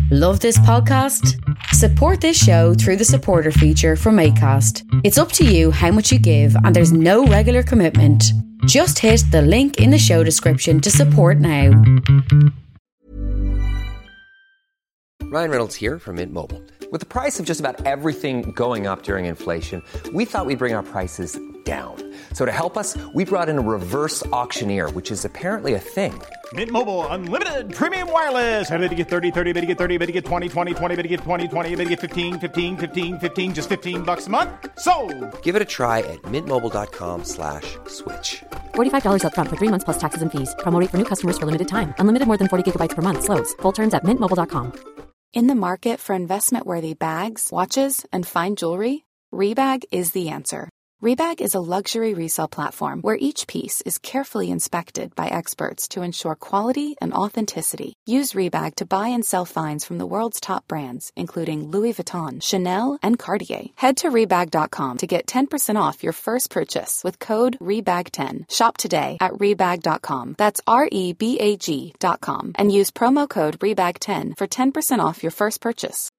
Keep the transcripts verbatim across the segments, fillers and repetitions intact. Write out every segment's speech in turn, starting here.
Love this podcast? Support this show through the supporter feature from Acast. It's up to you how much you give and there's no regular commitment. Just hit the link in the show description to support now. Ryan Reynolds here from Mint Mobile. With the price of just about everything going up during inflation, we thought we'd bring our prices down. So to help us, we brought in a reverse auctioneer, which is apparently a thing. Mint Mobile Unlimited Premium Wireless. How to get thirty, thirty, how to get thirty, how to get twenty, twenty, twenty, how to get twenty, twenty, how to get fifteen, fifteen, fifteen, fifteen, just fifteen bucks a month? Sold! Give it a try at mintmobile.com slash switch. forty-five dollars up front for three months plus taxes and fees. Promo rate for new customers for limited time. Unlimited more than forty gigabytes per month. Slows full terms at mint mobile dot com. In the market for investment-worthy bags, watches, and fine jewelry, Rebag is the answer. Rebag is a luxury resale platform where each piece is carefully inspected by experts to ensure quality and authenticity. Use Rebag to buy and sell finds from the world's top brands, including Louis Vuitton, Chanel, and Cartier. Head to Rebag dot com to get ten percent off your first purchase with code Rebag ten. Shop today at Rebag dot com. That's R E B A G dot com. And use promo code Rebag ten for ten percent off your first purchase.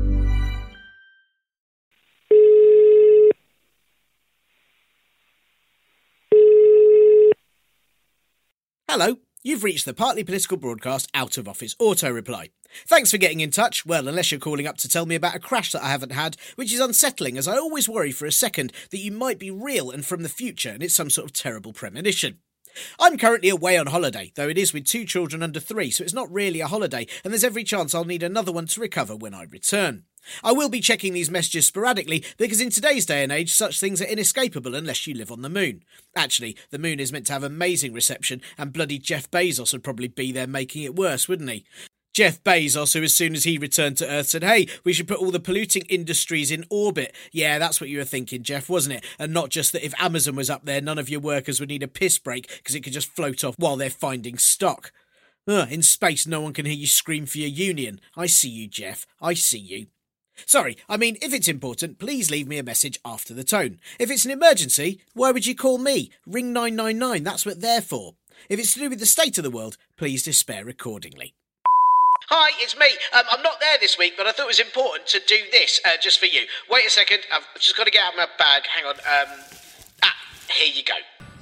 Hello, you've reached the Partly Political Broadcast Out of Office Auto Reply. Thanks for getting in touch, well, unless you're calling up to tell me about a crash that I haven't had, which is unsettling as I always worry for a second that you might be real and from the future and it's some sort of terrible premonition. I'm currently away on holiday, though it is with two children under three, so it's not really a holiday, and there's every chance I'll need another one to recover when I return. I will be checking these messages sporadically because in today's day and age such things are inescapable unless you live on the moon. Actually, the moon is meant to have amazing reception and bloody Jeff Bezos would probably be there making it worse, wouldn't he? Jeff Bezos, who as soon as he returned to Earth said, hey, we should put all the polluting industries in orbit. Yeah, that's what you were thinking, Jeff, wasn't it? And not just that if Amazon was up there, none of your workers would need a piss break because it could just float off while they're finding stock. Ugh, in space, no one can hear you scream for your union. I see you, Jeff. I see you. Sorry, I mean, if it's important, please leave me a message after the tone. If it's an emergency, why would you call me? Ring nine nine nine, that's what they're for. If it's to do with the state of the world, please despair accordingly. Hi, it's me. Um, I'm not there this week, but I thought it was important to do this uh, just for you. Wait a second, I've just got to get out my bag. Hang on. Um, ah, here you go.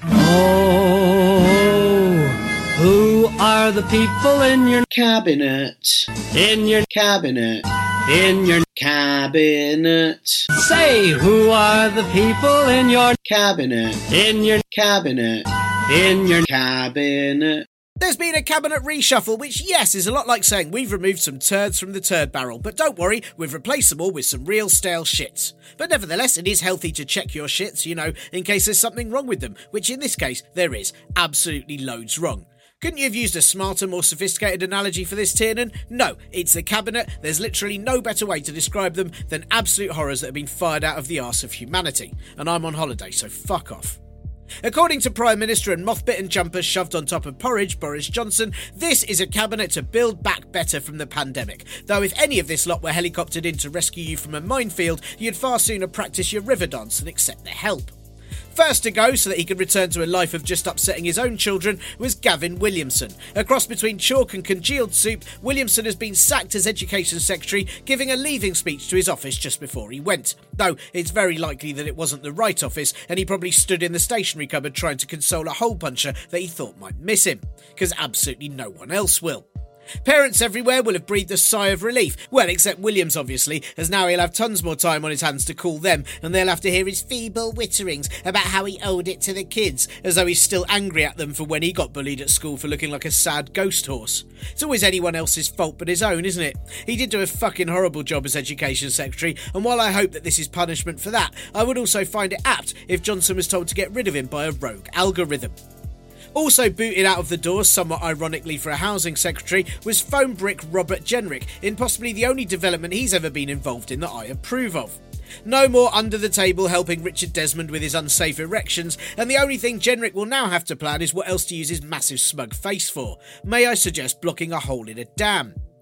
Oh, who are the people in your cabinet? In your cabinet. In your cabinet. Say, who are the people in your cabinet? In your cabinet. In your cabinet. There's been a cabinet reshuffle, which, yes, is a lot like saying we've removed some turds from the turd barrel, but don't worry, we've replaced them all with some real stale shits. But nevertheless, it is healthy to check your shits, you know, in case there's something wrong with them, which in this case, there is. Absolutely loads wrong. Couldn't you have used a smarter, more sophisticated analogy for this, Tiernan? No, it's the cabinet. There's literally no better way to describe them than absolute horrors that have been fired out of the arse of humanity. And I'm on holiday, so fuck off. According to Prime Minister and moth-bitten jumpers shoved on top of porridge, Boris Johnson, this is a cabinet to build back better from the pandemic. Though if any of this lot were helicoptered in to rescue you from a minefield, you'd far sooner practice your river dance than accept their help. First to go, so that he could return to a life of just upsetting his own children, was Gavin Williamson. A cross between chalk and congealed soup, Williamson has been sacked as Education Secretary, giving a leaving speech to his office just before he went. Though it's very likely that it wasn't the right office, and he probably stood in the stationery cupboard trying to console a hole puncher that he thought might miss him. Because absolutely no one else will. Parents everywhere will have breathed a sigh of relief. Well, except Williams, obviously, as now he'll have tons more time on his hands to call them, and they'll have to hear his feeble witterings about how he owed it to the kids, as though he's still angry at them for when he got bullied at school for looking like a sad ghost horse. It's always anyone else's fault but his own, isn't it? He did do a fucking horrible job as Education Secretary, and while I hope that this is punishment for that, I would also find it apt if Johnson was told to get rid of him by a rogue algorithm. Also booted out of the door, somewhat ironically for a housing secretary, was phone brick Robert Jenrick, in possibly the only development he's ever been involved in that I approve of. No more under the table helping Richard Desmond with his unsafe erections, and the only thing Jenrick will now have to plan is what else to use his massive smug face for. May I suggest blocking a hole in a dam?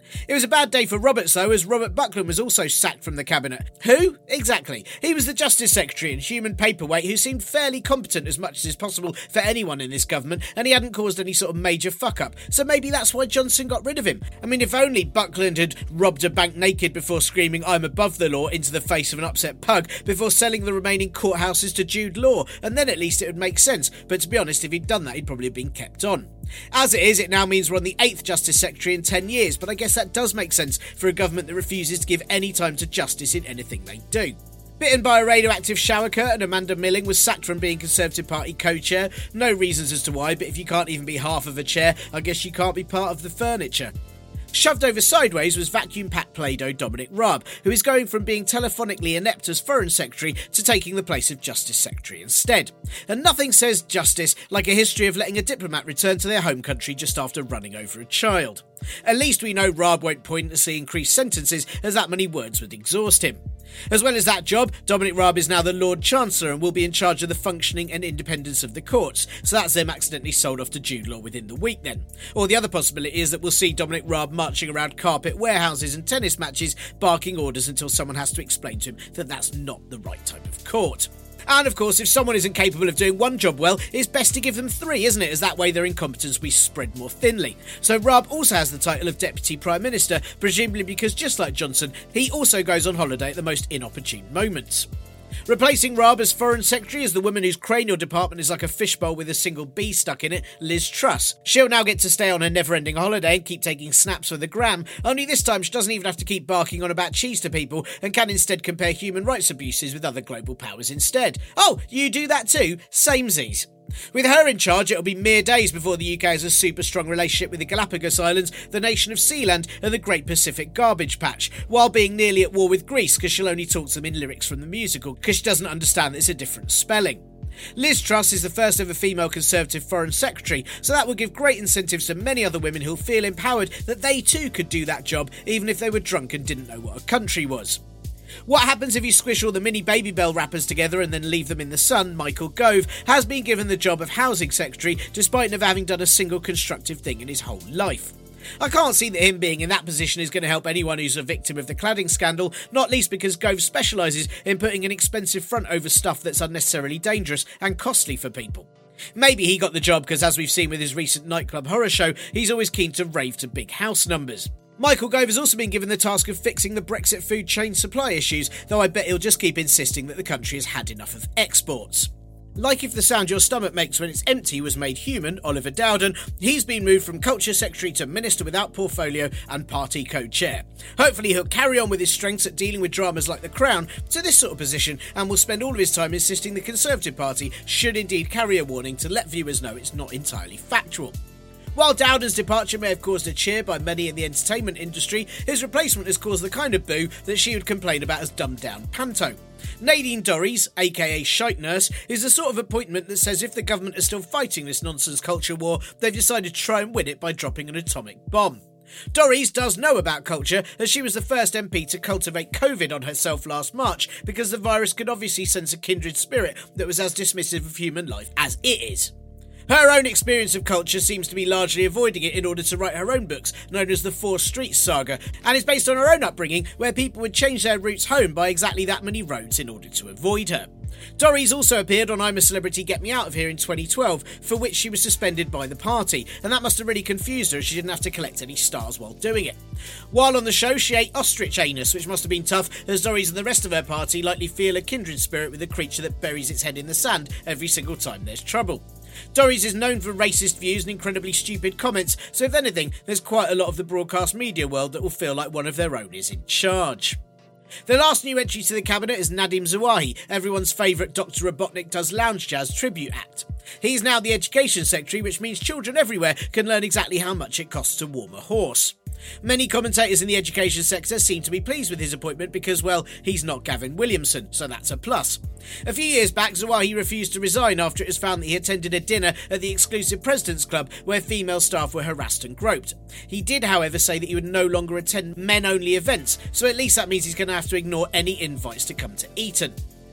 It was a bad day for Roberts though, as Robert Buckland was also sacked from the cabinet. Who? Exactly. He was the Justice Secretary and human paperweight who seemed fairly competent as much as is possible for anyone in this government, and he hadn't caused any sort of major fuck-up. So maybe that's why Johnson got rid of him. I mean, if only Buckland had robbed a bank naked before screaming "I'm above the law" into the face of an upset pug before selling the remaining courthouses to Jude Law, and then at least it would make sense. But to be honest, if he'd done that, he'd probably have been kept on. As it is, it now means we're on the eighth Justice Secretary in ten years, but I guess that does make sense for a government that refuses to give any time to justice in anything they do. Bitten by a radioactive shower curtain, Amanda Milling was sacked from being Conservative Party co-chair. No reasons as to why, but if you can't even be half of a chair, I guess you can't be part of the furniture. Shoved over sideways was vacuum-packed Play-Doh Dominic Raab, who is going from being telephonically inept as Foreign Secretary to taking the place of Justice Secretary instead. And nothing says justice like a history of letting a diplomat return to their home country just after running over a child. At least we know Raab won't pointlessly increase sentences, as that many words would exhaust him. As well as that job, Dominic Raab is now the Lord Chancellor and will be in charge of the functioning and independence of the courts, so that's them accidentally sold off to Jude Law within the week then. Or the other possibility is that we'll see Dominic Raab marching around carpet warehouses and tennis matches, barking orders until someone has to explain to him that that's not the right type of court. And of course, if someone isn't capable of doing one job well, it's best to give them three, isn't it? As that way their incompetence will be spread more thinly. So Raab also has the title of Deputy Prime Minister, presumably because just like Johnson, he also goes on holiday at the most inopportune moments. Replacing Raab as Foreign Secretary is the woman whose cranial department is like a fishbowl with a single bee stuck in it, Liz Truss. She'll now get to stay on her never-ending holiday and keep taking snaps for the gram, only this time she doesn't even have to keep barking on about cheese to people and can instead compare human rights abuses with other global powers instead. Oh, you do that too? Samesies. With her in charge, it'll be mere days before the U K has a super strong relationship with the Galapagos Islands, the nation of Sealand and the Great Pacific Garbage Patch, while being nearly at war with Greece because she'll only talk to them in lyrics from the musical because she doesn't understand that it's a different spelling. Liz Truss is the first ever female Conservative Foreign Secretary, so that will give great incentives to many other women who'll feel empowered that they too could do that job even if they were drunk and didn't know what a country was. What happens if you squish all the mini Babybel wrappers together and then leave them in the sun? Michael Gove has been given the job of Housing Secretary despite never having done a single constructive thing in his whole life. I can't see that him being in that position is going to help anyone who's a victim of the cladding scandal, not least because Gove specialises in putting an expensive front over stuff that's unnecessarily dangerous and costly for people. Maybe he got the job because, as we've seen with his recent nightclub horror show, he's always keen to rave to big house numbers. Michael Gove has also been given the task of fixing the Brexit food chain supply issues, though I bet he'll just keep insisting that the country has had enough of exports. Like If the Sound Your Stomach Makes When It's Empty was made human, Oliver Dowden, he's been moved from Culture Secretary to Minister without Portfolio and Party Co-Chair. Hopefully he'll carry on with his strengths at dealing with dramas like The Crown to this sort of position and will spend all of his time insisting the Conservative Party should indeed carry a warning to let viewers know it's not entirely factual. While Dowden's departure may have caused a cheer by many in the entertainment industry, his replacement has caused the kind of boo that she would complain about as dumbed-down panto. Nadine Dorries, aka Shite Nurse, is the sort of appointment that says if the government is still fighting this nonsense culture war, they've decided to try and win it by dropping an atomic bomb. Dorries does know about culture, as she was the first M P to cultivate COVID on herself last March, because the virus could obviously sense a kindred spirit that was as dismissive of human life as it is. Her own experience of culture seems to be largely avoiding it in order to write her own books, known as the Four Streets Saga, and is based on her own upbringing, where people would change their routes home by exactly that many roads in order to avoid her. Dorries also appeared on I'm a Celebrity, Get Me Out of Here in twenty twelve, for which she was suspended by the party, and that must have really confused her as she didn't have to collect any stars while doing it. While on the show, she ate ostrich anus, which must have been tough, as Dorries and the rest of her party likely feel a kindred spirit with a creature that buries its head in the sand every single time there's trouble. Dorries is known for racist views and incredibly stupid comments, so if anything, there's quite a lot of the broadcast media world that will feel like one of their own is in charge. The last new entry to the cabinet is Nadim Zawahi, everyone's favourite Doctor Robotnik Does Lounge Jazz tribute act. He's now the Education Secretary, which means children everywhere can learn exactly how much it costs to warm a horse. Many commentators in the education sector seem to be pleased with his appointment because, well, he's not Gavin Williamson, so that's a plus. A few years back, Zawahi refused to resign after it was found that he attended a dinner at the exclusive President's Club where female staff were harassed and groped. He did, however, say that he would no longer attend men-only events, so at least that means he's going to have to ignore any invites to come to Eton.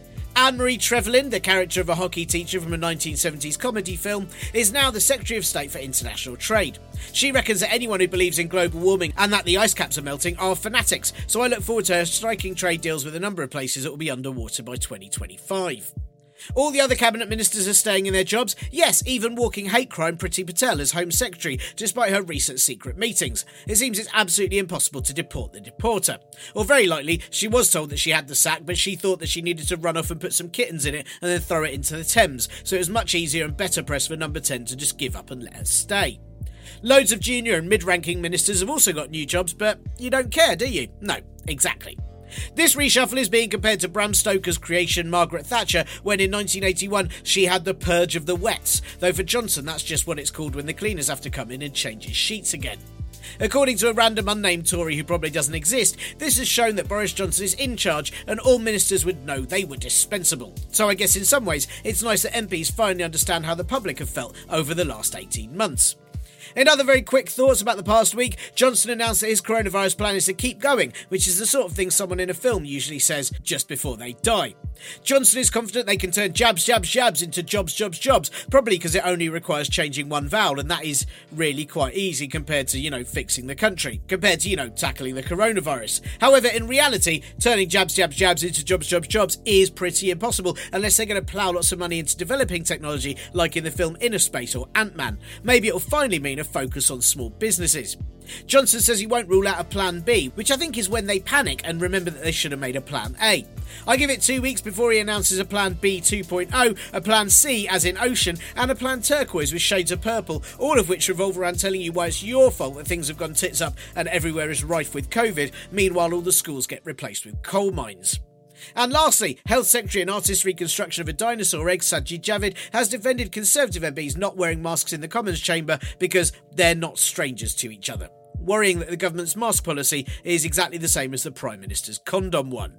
Anne-Marie Trevelyan, the character of a hockey teacher from a nineteen seventies comedy film, is now the Secretary of State for International Trade. She reckons that anyone who believes in global warming and that the ice caps are melting are fanatics, so I look forward to her striking trade deals with a number of places that will be underwater by twenty twenty-five. All the other cabinet ministers are staying in their jobs, yes, even walking hate crime Priti Patel as Home Secretary, despite her recent secret meetings. It seems it's absolutely impossible to deport the deporter. Or very likely, she was told that she had the sack, but she thought that she needed to run off and put some kittens in it and then throw it into the Thames, so it was much easier and better press for number ten to just give up and let her stay. Loads of junior and mid-ranking ministers have also got new jobs, but you don't care, do you? No, exactly. This reshuffle is being compared to Bram Stoker's creation Margaret Thatcher, when in nineteen eighty-one she had the purge of the wets, though for Johnson that's just what it's called when the cleaners have to come in and change his sheets again. According to a random unnamed Tory who probably doesn't exist, this has shown that Boris Johnson is in charge and all ministers would know they were dispensable. So I guess in some ways it's nice that M Ps finally understand how the public have felt over the last eighteen months. In other very quick thoughts about the past week, Johnson announced that his coronavirus plan is to keep going, which is the sort of thing someone in a film usually says just before they die. Johnson is confident they can turn jabs, jabs, jabs into jobs, jobs, jobs, probably because it only requires changing one vowel, and that is really quite easy compared to, you know, fixing the country, compared to, you know, tackling the coronavirus. However, in reality, turning jabs, jabs, jabs into jobs, jobs, jobs is pretty impossible unless they're going to plough lots of money into developing technology like in the film Inner Space or Ant-Man. Maybe it'll finally mean a focus on small businesses. Johnson says he won't rule out a plan B, which I think is when they panic and remember that they should have made a plan A. I give it two weeks before he announces a plan B two point oh, a plan C as in ocean, and a plan turquoise with shades of purple, all of which revolve around telling you why it's your fault that things have gone tits up and everywhere is rife with COVID, meanwhile all the schools get replaced with coal mines. And lastly, Health Secretary and artist reconstruction of a dinosaur egg Sajid Javid has defended Conservative M Ps not wearing masks in the Commons chamber because they're not strangers to each other, worrying that the government's mask policy is exactly the same as the Prime Minister's condom one.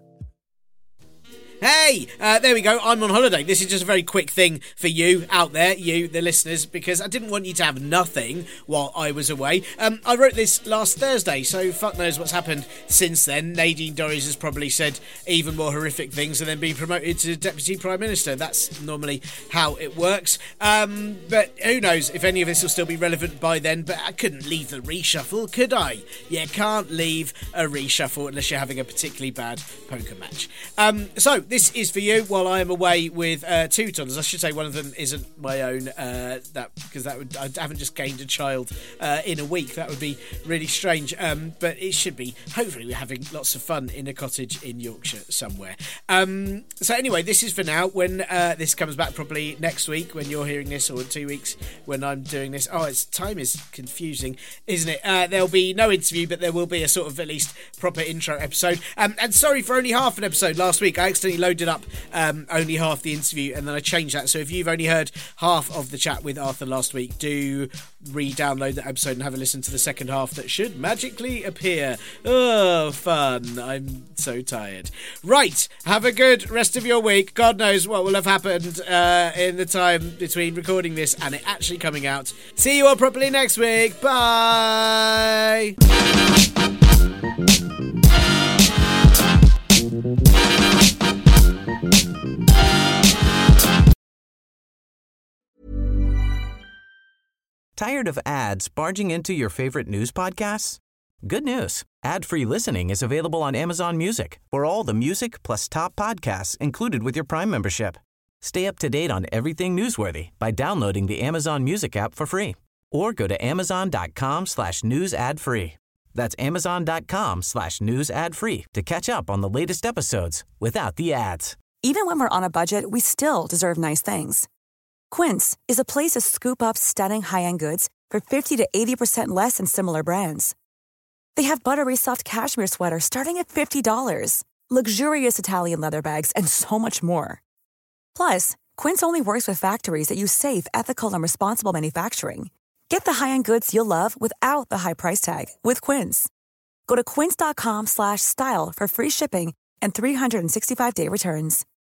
Hey, uh, there we go. I'm on holiday. This is just a very quick thing for you out there, you, the listeners, because I didn't want you to have nothing while I was away. Um, I wrote this last Thursday, so fuck knows what's happened since then. Nadine Dorries has probably said even more horrific things and then been promoted to Deputy Prime Minister. That's normally how it works. Um, but who knows if any of this will still be relevant by then, but I couldn't leave the reshuffle, could I? You can't leave a reshuffle unless you're having a particularly bad poker match. Um, so, this is for you while I am away with uh, two toddlers. I should say one of them isn't my own, uh, that because that would I haven't just gained a child uh, in a week. That would be really strange. Um, but it should be. Hopefully, we're having lots of fun in a cottage in Yorkshire somewhere. Um, so anyway, this is for now. When uh, this comes back, probably next week when you're hearing this, or in two weeks when I'm doing this. Oh, it's time is confusing, isn't it? Uh, there'll be no interview, but there will be a sort of at least proper intro episode. Um, and sorry for only half an episode last week. I accidentally loaded up um, only half the interview and then I changed that. So if you've only heard half of the chat with Arthur last week, do re-download that episode and have a listen to the second half that should magically appear. Oh, fun. I'm so tired. Right, have a good rest of your week. God knows what will have happened uh, in the time between recording this and it actually coming out. See you all properly next week. Bye! Tired of ads barging into your favorite news podcasts? Good news. Ad-free listening is available on Amazon Music for all the music plus top podcasts included with your Prime membership. Stay up to date on everything newsworthy by downloading the Amazon Music app for free or go to amazon.com slash news ad free. That's amazon.com slash news ad free to catch up on the latest episodes without the ads. Even when we're on a budget, we still deserve nice things. Quince is a place to scoop up stunning high-end goods for fifty to eighty percent less than similar brands. They have buttery soft cashmere sweaters starting at fifty dollars, luxurious Italian leather bags, and so much more. Plus, Quince only works with factories that use safe, ethical, and responsible manufacturing. Get the high-end goods you'll love without the high price tag with Quince. Go to quince.com slash style for free shipping and three sixty-five day returns.